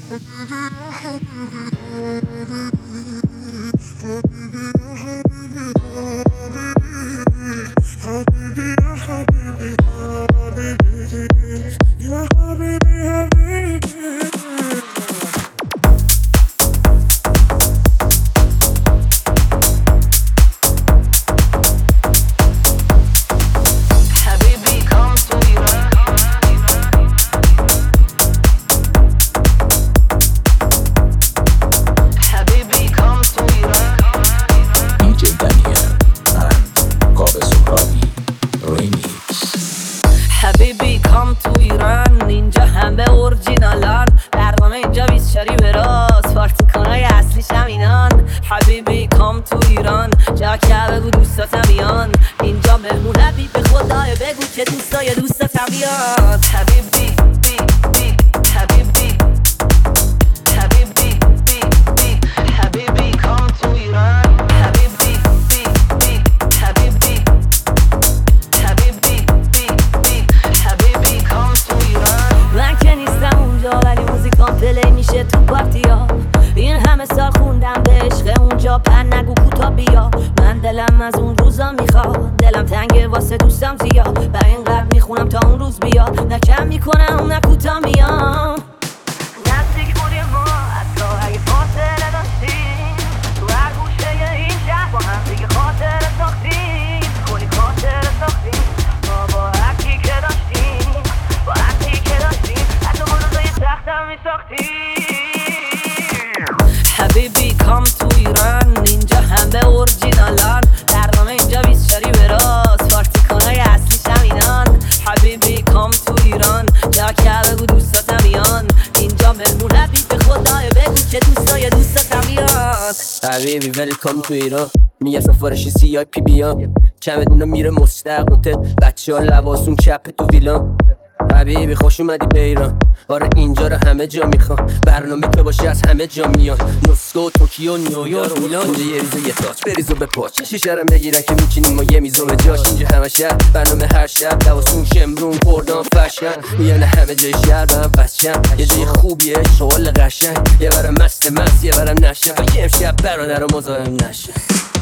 حبیبی کام تو ایران، اینجا همه اورجینالان، برنامه اینجا 24 به راست، پارتیکانای اصلیش همینان. حبیبی کام تو ایران، جا که بگو دوستاتم بیان، اینجا مهمونتی به خدای بگو که دوستای دوستاتم بیان. حبیبی بی بی حبیبی حبیبی بی بی حبیبی کام تو ایران. حبیبی بی بی حبیبی حبیبی بی بی حبیبی کام تو ایران. من که نیستم اونجا ولی موزیکام پلی میشه تو پارتیا. این همه سال خوندم به عشق اونجا، پن نگو کوتا بیا. من دلم از اون روزا میخواد، دلم تنگه واسه دوستم زیاد، و اینقدر میخونم تا اون روز بیاد. نه کم میکنم نه کوتا میام. نزدیک بودیم ما حتی اگه فاصله داشتیم، تو هر گوشه این شهر با هم دیگه خاطره ساختیم. کلی خاطره ساختیم ما با هرکی که داشتیم، با هرکی که داشتیم، حتی با روزای سختم میساختیم. حبیبی کام تو ایران، اینجا همه اورجینالان، برنامه اینجا 24 به راست، پارتیکانای اصلیش همینان. حبیبی کام تو ایران، جا که بگو دوستاتم بیان، اینجا مهمونتی به خدای بگو که دوستای دوستاتم بیان. حبیبی ویلکام تو ایران، میگه سفارشی CIP بیام، چمدونا میره مستق هتل، بچه ها لباسون چپ تو ویلان. حبیبی خوش اومدی به ایران، آره اینجا رو همه جا میخوام، برنامه تو باشه از همه جا میان، مسکو، توکیو، نیویورک، میلان. اینجا یه ریزو یه تاچ بریزو به پاچ، شیشه رو بگیرن که میچینیم ما یه میزو به جاش. اینجا همه شهر برنامه هر شب، لباسون شمرون کردان فشن، میان همه جای شهر به هم بچم. یه جای خوبیه شغل قشنگ، یه برم مست یه برم نشه، و یه امشب برادر رو مزاحم نشه.